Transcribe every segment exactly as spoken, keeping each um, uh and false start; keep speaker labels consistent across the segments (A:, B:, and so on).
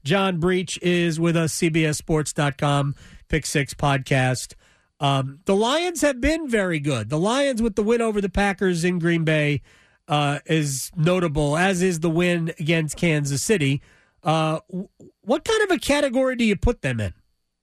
A: John Breach is with us, C B S Sports dot com, Pick Six podcast. Um, the Lions have been very good. The Lions, with the win over the Packers in Green Bay, uh, is notable, as is the win against Kansas City. Uh, what kind of a category do you put them in?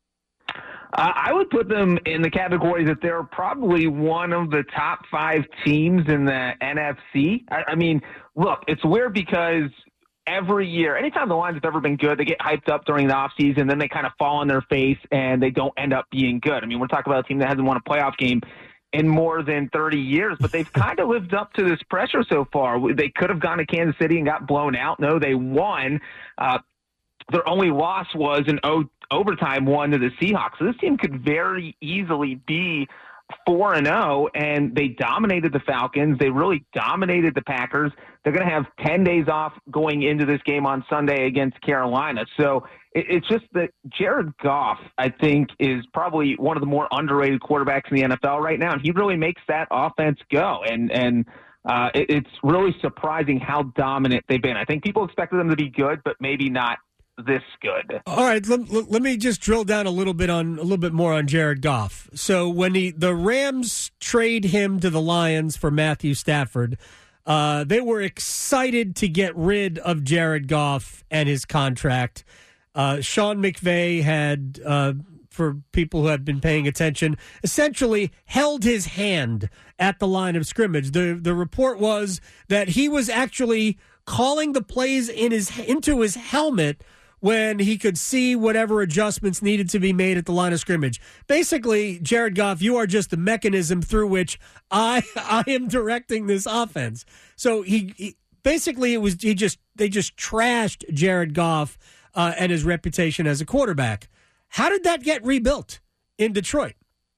B: Uh, I would put them in the category that they're probably one of the top five teams in the N F C. I, I mean, look, it's weird because every year, anytime the Lions have ever been good, they get hyped up during the offseason, then they kind of fall on their face and they don't end up being good. I mean, we're talking about a team that hasn't won a playoff game in more than thirty years, but they've kind of lived up to this pressure so far. They could have gone to Kansas City and got blown out. No, they won. Uh, their only loss was an o- overtime one to the Seahawks. So this team could very easily be four and oh, and they dominated the Falcons. They really dominated the Packers. They're going to have ten days off going into this game on Sunday against Carolina. So it, it's just that Jared Goff, I think, is probably one of the more underrated quarterbacks in the N F L right now, and he really makes that offense go. And and uh, it, it's really surprising how dominant they've been. I think people expected them to be good, but maybe not this good.
A: All right, let, let me just drill down a little bit on a little bit more on Jared Goff. So when he, the Rams trade him to the Lions for Matthew Stafford, uh, they were excited to get rid of Jared Goff and his contract. Uh, Sean McVay had, uh, for people who have been paying attention, essentially held his hand at the line of scrimmage. The the report was that he was actually calling the plays in his into his helmet when he could see whatever adjustments needed to be made at the line of scrimmage. Basically, Jared Goff, you are just the mechanism through which I I am directing this offense. So he, he basically it was he just they just trashed Jared Goff uh, and his reputation as a quarterback. How did that get rebuilt in Detroit?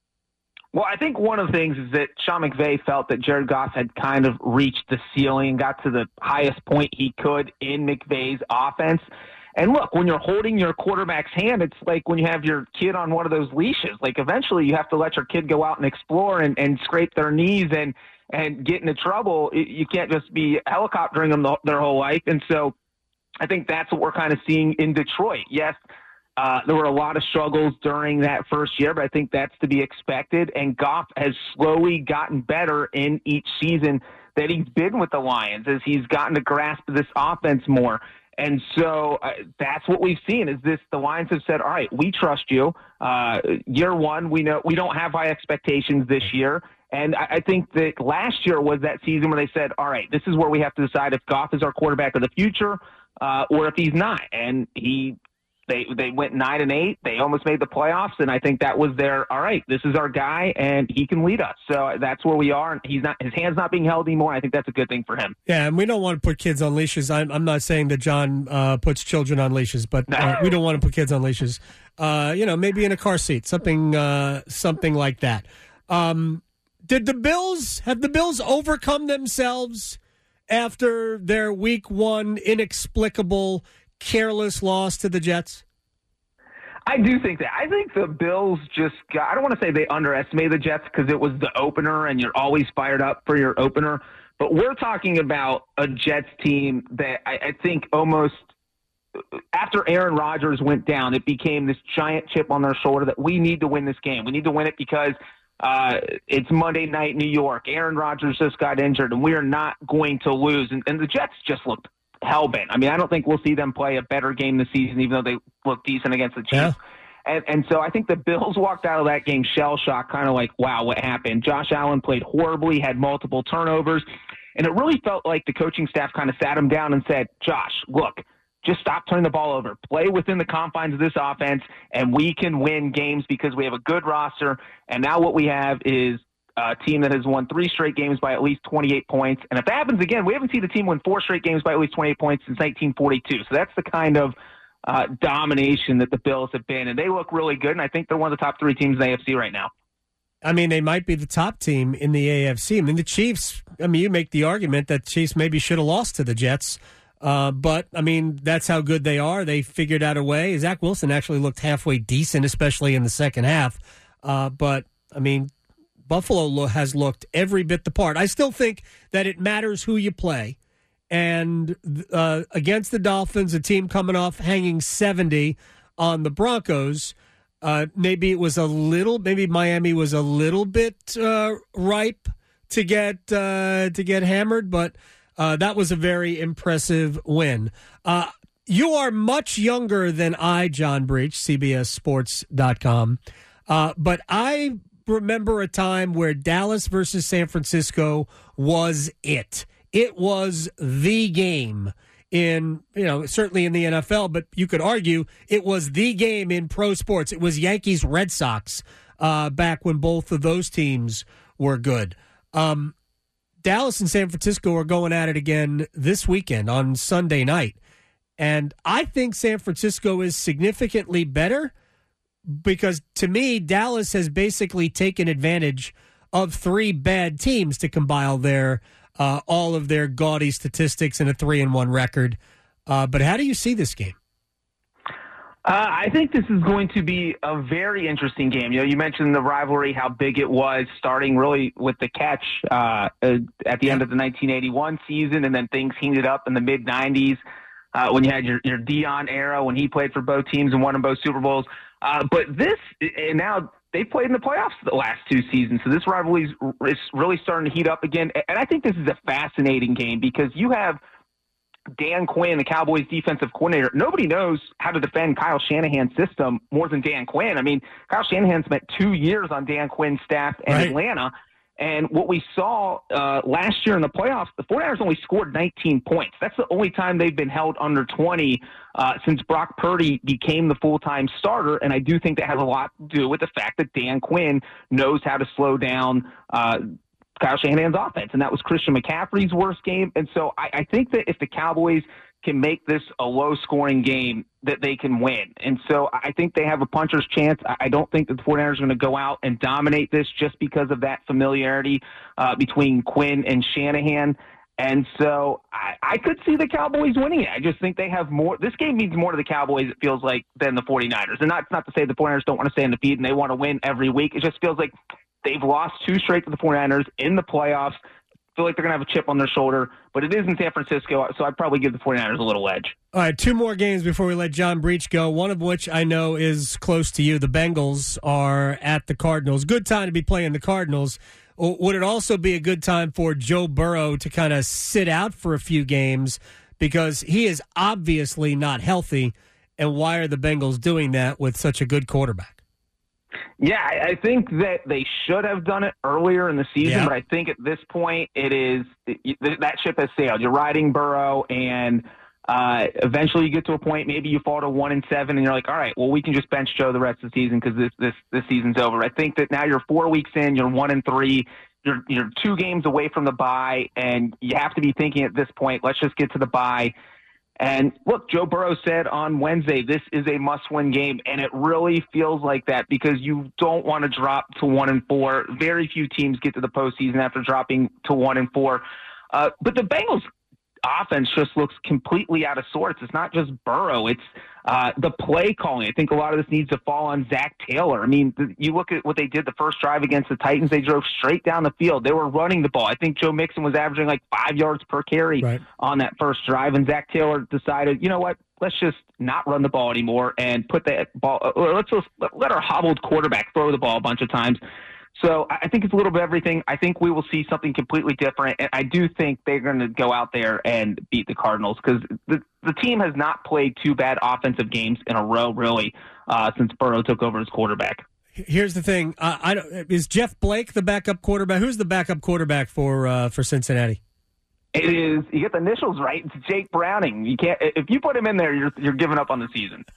B: Well, I think one of the things is that Sean McVay felt that Jared Goff had kind of reached the ceiling, got to the highest point he could in McVay's offense. And look, when you're holding your quarterback's hand, it's like when you have your kid on one of those leashes. Like eventually you have to let your kid go out and explore and, and scrape their knees and, and get into trouble. You can't just be helicoptering them the, their whole life. And so I think that's what we're kind of seeing in Detroit. Yes, uh, there were a lot of struggles during that first year, but I think that's to be expected. And Goff has slowly gotten better in each season that he's been with the Lions as he's gotten to grasp this offense more. And so uh, that's what we've seen is this, the Lions have said, all right, we trust you. Uh, year one, we know we don't have high expectations this year. And I, I think that last year was that season where they said, all right, this is where we have to decide if Goff is our quarterback of the future uh, or if he's not. And he, they, they went nine and eight. They almost made the playoffs. And I think that was their, all right, this is our guy and he can lead us. So that's where we are. And he's not, his hand's not being held anymore. I think that's a good thing for him.
A: Yeah. And we don't want to put kids on leashes. I'm, I'm not saying that John uh, puts children on leashes, but uh, we don't want to put kids on leashes. Uh, you know, maybe in a car seat, something, uh, something like that. Um, did the Bills, have the Bills overcome themselves after their week one inexplicable, careless loss to the Jets?
B: I do think that. I think the Bills just got, I don't want to say they underestimated the Jets because it was the opener and you're always fired up for your opener. But we're talking about a Jets team that I, I think almost after Aaron Rodgers went down, it became this giant chip on their shoulder that we need to win this game. We need to win it because uh, it's Monday night in New York. Aaron Rodgers just got injured and we are not going to lose. And, and the Jets just looked hellbent. I mean, I don't think we'll see them play a better game this season, even though they look decent against the Chiefs. Yeah. And, and so I think the Bills walked out of that game shell-shocked, kind of like, wow, what happened? Josh Allen played horribly, had multiple turnovers, and it really felt like the coaching staff kind of sat him down and said, Josh, look, just stop turning the ball over. Play within the confines of this offense, and we can win games because we have a good roster. And now what we have is a team that has won three straight games by at least twenty-eight points. And if that happens again, we haven't seen the team win four straight games by at least twenty-eight points since nineteen forty-two. So that's the kind of uh, domination that the Bills have been. And they look really good, and I think they're one of the top three teams in the A F C right now.
A: I mean, they might be the top team in the A F C. I mean, the Chiefs, I mean, you make the argument that the Chiefs maybe should have lost to the Jets. Uh, but, I mean, that's how good they are. They figured out a way. Zach Wilson actually looked halfway decent, especially in the second half. Uh, but, I mean, Buffalo has looked every bit the part. I still think that it matters who you play. and uh, against the Dolphins, a team coming off hanging seventy on the Broncos, uh, maybe it was a little, maybe Miami was a little bit uh, ripe to get uh, to get hammered, but uh, that was a very impressive win. Uh, you are much younger than I, John Breach, C B S Sports dot com, uh, but I remember a time where Dallas versus San Francisco was it. It was the game in, you know, certainly in the N F L, but you could argue it was the game in pro sports. It was Yankees Red Sox uh, back when both of those teams were good. Um, Dallas and San Francisco are going at it again this weekend on Sunday night. And I think San Francisco is significantly better because, to me, Dallas has basically taken advantage of three bad teams to compile their uh, all of their gaudy statistics in a three and one record. Uh, but how do you see this game?
B: Uh, I think this is going to be a very interesting game. You know, you mentioned the rivalry, how big it was, starting really with the catch uh, at the end of the nineteen eighty-one season, and then things heated up in the mid nineties uh, when you had your, your Dion era when he played for both teams and won in both Super Bowls. Uh, but this, and now they played in the playoffs the last two seasons, so this rivalry is really starting to heat up again. And I think this is a fascinating game because you have Dan Quinn, the Cowboys defensive coordinator. Nobody knows how to defend Kyle Shanahan's system more than Dan Quinn. I mean, Kyle Shanahan spent two years on Dan Quinn's staff in right. Atlanta. And what we saw uh, last year in the playoffs, the 49ers only scored nineteen points. That's the only time they've been held under twenty uh, since Brock Purdy became the full-time starter. And I do think that has a lot to do with the fact that Dan Quinn knows how to slow down uh, Kyle Shanahan's offense. And that was Christian McCaffrey's worst game. And so I, I think that if the Cowboys can make this a low-scoring game, that they can win. And so I think they have a puncher's chance. I don't think that the 49ers are going to go out and dominate this just because of that familiarity uh, between Quinn and Shanahan. And so I, I could see the Cowboys winning it. I just think they have more. This game means more to the Cowboys, it feels like, than the 49ers. And that's not to say the 49ers don't want to stay undefeated and they want to win every week. It just feels like they've lost two straight to the 49ers in the playoffs. Feel like they're going to have a chip on their shoulder, but it is in San Francisco, so I'd probably give the 49ers a little edge.
A: All right, two more games before we let John Breach go, one of which I know is close to you. The Bengals are at the Cardinals. Good time to be playing the Cardinals. Would it also be a good time for Joe Burrow to kind of sit out for a few games because he is obviously not healthy, and why are the Bengals doing that with such a good quarterback?
B: Yeah, I think that they should have done it earlier in the season, yeah. but I think at this point it is that ship has sailed. You're riding Burrow, and uh, eventually you get to a point maybe you fall to one and seven, and you're like, all right, well we can just bench Joe the rest of the season because this this this season's over. I think that now you're four weeks in, you're one and three, you're you're two games away from the bye, and you have to be thinking at this point, let's just get to the bye. And look, Joe Burrow said on Wednesday, this is a must-win game, and it really feels like that because you don't want to drop to one and four. Very few teams get to the postseason after dropping to one and four. Uh, but the Bengals' offense just looks completely out of sorts. It's not just Burrow; it's uh, the play calling. I think a lot of this needs to fall on Zach Taylor. I mean, the, you look at what they did the first drive against the Titans; they drove straight down the field. They were running the ball. I think Joe Mixon was averaging like five yards per carry right. on that first drive, and Zach Taylor decided, you know what? Let's just not run the ball anymore and put that ball. Or let's just let our hobbled quarterback throw the ball a bunch of times. So I think it's a little bit of everything. I think we will see something completely different. And I do think they're going to go out there and beat the Cardinals because the, the team has not played two bad offensive games in a row, really, uh, since Burrow took over as quarterback.
A: Here's the thing. Uh, I don't, is Jeff Blake the backup quarterback? Who's the backup quarterback for uh, for Cincinnati?
B: It is. You get the initials right. It's Jake Browning. You can't. If you put him in there, you're you're giving up on the season.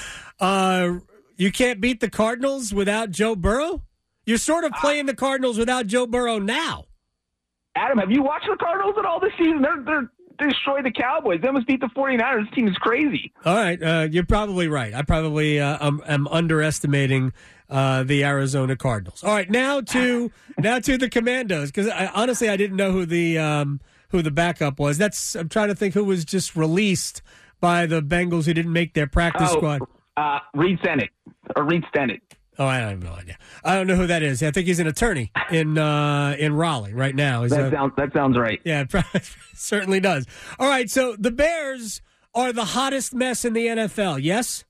A: uh, you can't beat the Cardinals without Joe Burrow? You're sort of playing the Cardinals without Joe Burrow now.
B: Adam, have you watched the Cardinals at all this season? They're, they're, they destroyed the Cowboys. They almost beat the 49ers. This team is crazy.
A: All right. Uh, you're probably right. I probably uh, am, am underestimating uh, the Arizona Cardinals. All right. Now to now to the Commandos, because honestly, I didn't know who the um, who the backup was. That's I'm trying to think who was just released by the Bengals who didn't make their practice
B: oh,
A: squad.
B: Uh, Reed Stennett or Reed Stennett.
A: Oh, I have no idea. I don't know who that is. I think he's an attorney in uh, in Raleigh right now. He's
B: that,
A: a,
B: sounds, that sounds right.
A: Yeah, it certainly does. All right, so the Bears are the hottest mess in the N F L, yes?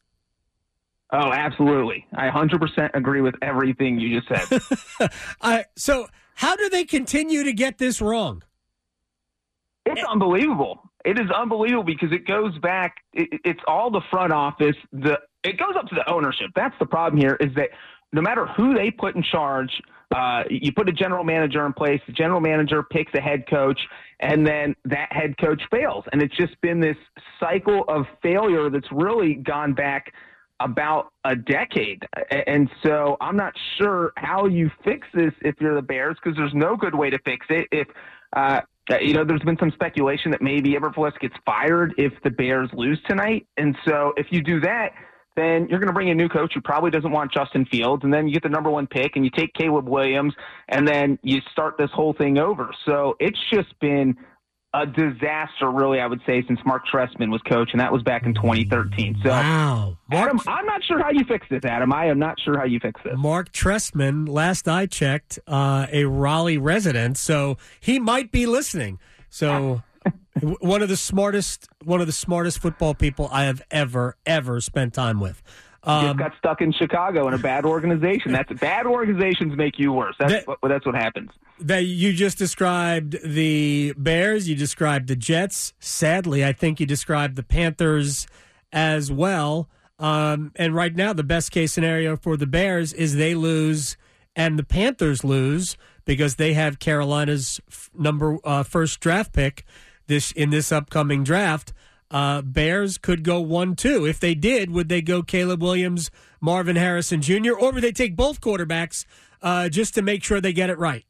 B: Oh, absolutely. I one hundred percent agree with everything you just said.
A: uh, so how do they continue to get this wrong?
B: It's unbelievable. It is unbelievable because it goes back. It, it's all the front office. The It goes up to the ownership. That's the problem here is that no matter who they put in charge, uh, you put a general manager in place, the general manager picks a head coach, and then that head coach fails. And it's just been this cycle of failure that's really gone back about a decade. And so I'm not sure how you fix this if you're the Bears because there's no good way to fix it. If uh, you know, there's been some speculation that maybe Eberflus gets fired if the Bears lose tonight. And so if you do that, then you're going to bring a new coach who probably doesn't want Justin Fields, and then you get the number one pick, and you take Caleb Williams, and then you start this whole thing over. So it's just been a disaster, really, I would say, since Mark Trestman was coach, and that was back in twenty thirteen. So,
A: wow. Mark,
B: Adam, I'm not sure how you fix this, Adam. I am not sure how you fix this.
A: Mark Trestman, last I checked, uh, a Raleigh resident, so he might be listening. So one of the smartest, one of the smartest football people I have ever, ever spent time with.
B: Um,
A: um,
B: got stuck in Chicago in a bad organization. That's bad organizations make you worse. That's that, what that's what happens.
A: That you just described the Bears. You described the Jets. Sadly, I think you described the Panthers as well. Um, and right now, the best case scenario for the Bears is they lose and the Panthers lose because they have Carolina's f- number uh, first draft pick this in this upcoming draft. Uh, Bears could go one two. If they did, would they go Caleb Williams, Marvin Harrison Junior, or would they take both quarterbacks uh, just to make sure they get it right?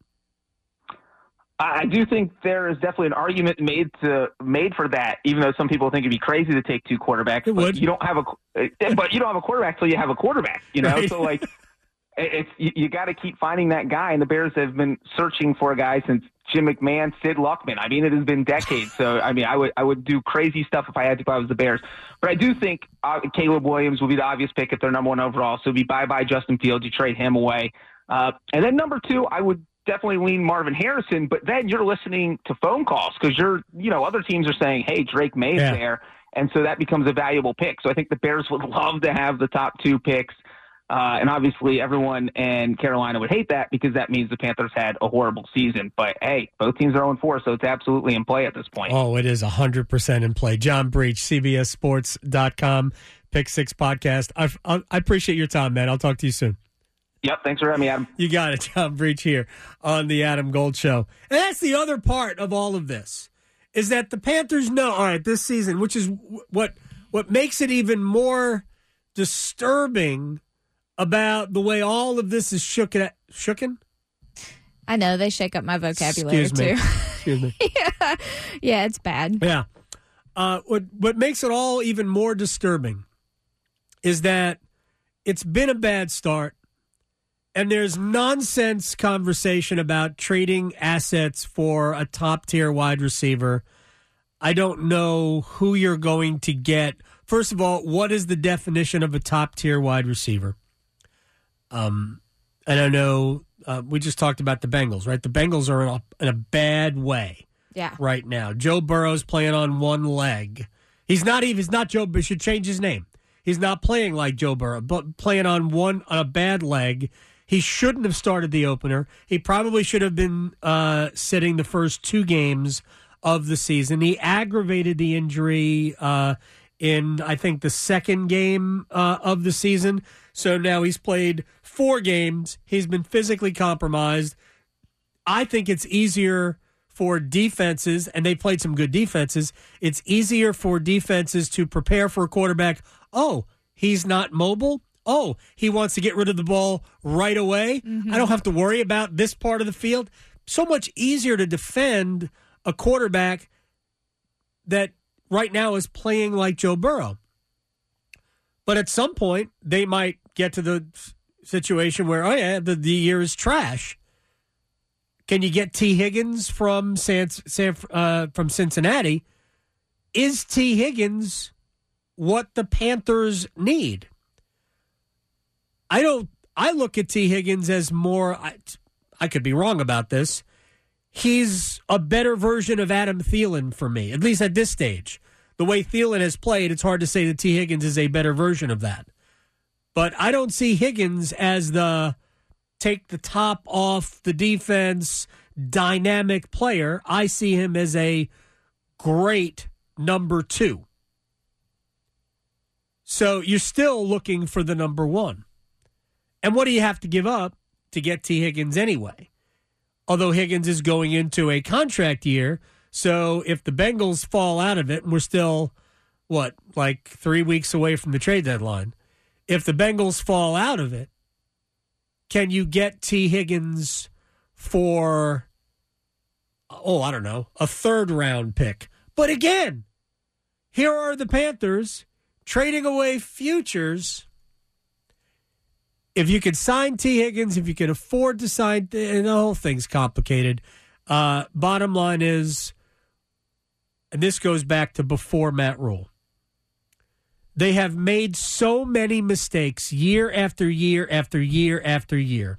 B: I do think there is definitely an argument made to made for that, even though some people think it'd be crazy to take two quarterbacks.
A: It
B: but
A: would.
B: You don't have a, but you don't have a quarterback till you have a quarterback. You know, right. So like, it's you, you got to keep finding that guy. And the Bears have been searching for a guy since Jim McMahon, Sid Luckman. I mean, it has been decades. So, I mean, I would I would do crazy stuff if I had to if I was the Bears. But I do think uh, Caleb Williams will be the obvious pick if they're number one overall. So it'd be bye-bye Justin Fields. You trade him away. Uh, and then number two, I would definitely lean Marvin Harrison. But then you're listening to phone calls because you're, you know, other teams are saying, hey, Drake May's yeah. there. And so that becomes a valuable pick. So I think the Bears would love to have the top two picks. Uh, and obviously everyone in Carolina would hate that because that means the Panthers had a horrible season. But, hey, both teams are oh and four, so it's absolutely in play at this point.
A: Oh, it is one hundred percent in play. John Breach, C B S Sports dot com, Pick Six Podcast. I, I, I appreciate your time, man. I'll talk to you soon.
B: Yep, thanks for having me, Adam.
A: You got it, John Breach here on the Adam Gold Show. And that's the other part of all of this, is that the Panthers know, all right, this season, which is what what makes it even more disturbing about the way all of this is shooken. Shooken?
C: I know. They shake up my vocabulary,
A: Excuse me.
C: too.
A: Excuse me.
C: yeah. yeah, it's bad.
A: Yeah. Uh, what, what makes it all even more disturbing is that it's been a bad start, and there's nonsense conversation about trading assets for a top-tier wide receiver. I don't know who you're going to get. First of all, what is the definition of a top-tier wide receiver? Um, and I know uh, we just talked about the Bengals, right? The Bengals are in a, in a bad way
C: yeah.
A: right now. Joe Burrow's playing on one leg. He's not even, he's not Joe, but should change his name. He's not playing like Joe Burrow, but playing on one, on a bad leg. He shouldn't have started the opener. He probably should have been uh, sitting the first two games of the season. He aggravated the injury uh, in, I think, the second game uh, of the season. So now he's played four games. He's been physically compromised. I think it's easier for defenses, and they played some good defenses, it's easier for defenses to prepare for a quarterback. Oh, he's not mobile? Oh, he wants to get rid of the ball right away? Mm-hmm. I don't have to worry about this part of the field. So much easier to defend a quarterback that right now is playing like Joe Burrow. But at some point, they might get to the situation where, oh, yeah, the, the year is trash. Can you get T. Higgins from San, San, uh, from Cincinnati? Is T. Higgins what the Panthers need? I don't I look at T. Higgins as more, I, I could be wrong about this, he's a better version of Adam Thielen for me, at least at this stage. The way Thielen has played, it's hard to say that T. Higgins is a better version of that. But I don't see Higgins as the take the top off the defense, dynamic player. I see him as a great number two. So you're still looking for the number one. And what do you have to give up to get T. Higgins anyway? Although Higgins is going into a contract year, so if the Bengals fall out of it, and we're still, what, like three weeks away from the trade deadline, if the Bengals fall out of it, can you get T. Higgins for, oh, I don't know, a third round pick? But again, here are the Panthers trading away futures. If you could sign T. Higgins, if you could afford to sign, and the whole thing's complicated. Uh, bottom line is, and this goes back to before Matt Rule, they have made so many mistakes year after year after year after year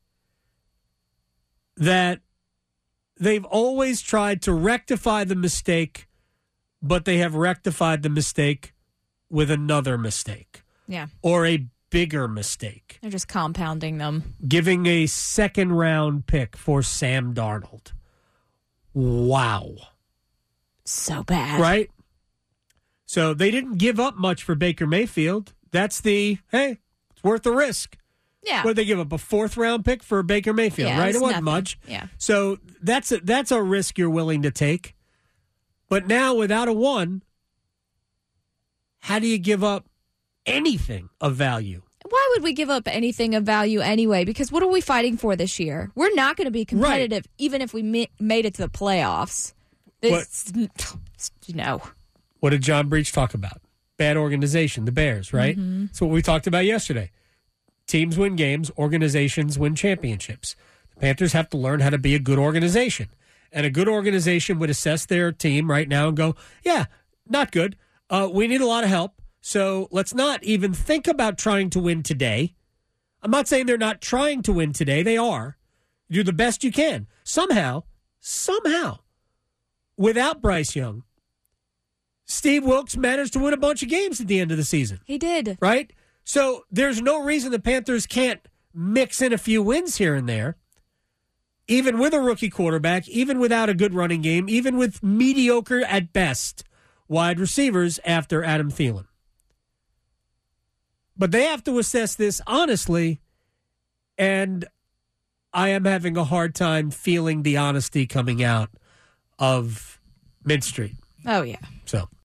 A: that they've always tried to rectify the mistake, but they have rectified the mistake with another mistake.
C: Yeah.
A: Or a bigger mistake.
C: They're just compounding them.
A: Giving a second round pick for Sam Darnold. Wow.
C: So bad.
A: Right? So they didn't give up much for Baker Mayfield. That's the, hey, it's worth the risk.
C: Yeah.
A: What did they give up? A fourth round pick for Baker Mayfield,
C: Yeah,
A: right?
C: it's
A: It wasn't
C: nothing.
A: much.
C: Yeah.
A: So that's a, that's a risk you're willing to take. But now without a one, how do you give up anything of value?
C: Why would we give up anything of value anyway? Because what are we fighting for this year? We're not going to be competitive even if we ma- made it to the playoffs. This, you know.
A: What did John Breach talk about? Bad organization, the Bears, right?
C: Mm-hmm.
A: That's what we talked about yesterday. Teams win games, organizations win championships. The Panthers have to learn how to be a good organization. And a good organization would assess their team right now and go, yeah, not good. Uh, we need a lot of help. So let's not even think about trying to win today. I'm not saying they're not trying to win today. They are. You do the best you can. Somehow, somehow, without Bryce Young, Steve Wilkes managed to win a bunch of games at the end of the season.
C: He did.
A: Right? So there's no reason the Panthers can't mix in a few wins here and there, even with a rookie quarterback, even without a good running game, even with mediocre at best wide receivers after Adam Thielen. But they have to assess this honestly, and I am having a hard time feeling the honesty coming out of Mint Street.
C: Oh, yeah.
A: So